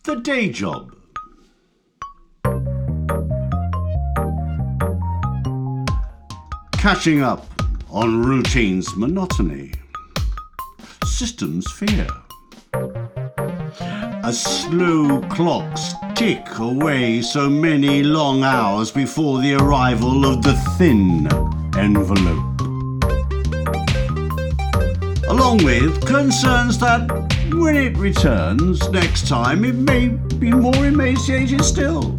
The day job. Catching up on routine's monotony. Systems fear. As slow clocks tick away so many long hours before the arrival of the thin envelope. Along with concerns that when it returns next time it may be more emaciated still.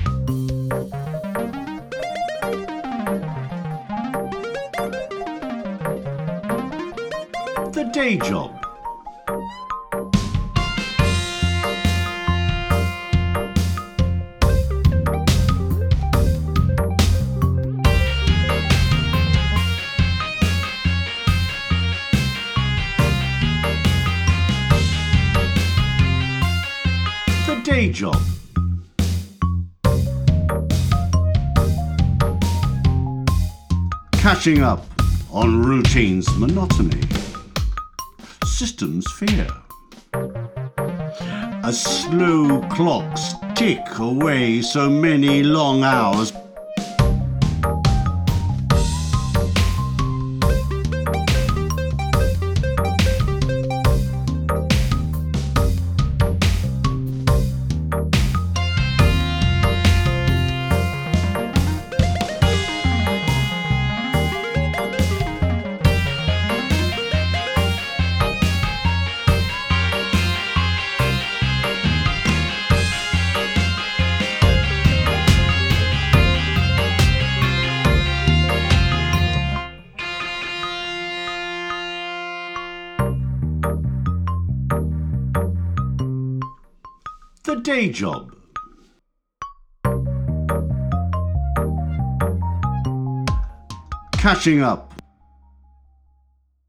The day job. The day job. Catching up on routine's monotony. Systems fear. As slow clocks tick away so many long hours. The day job. Catching up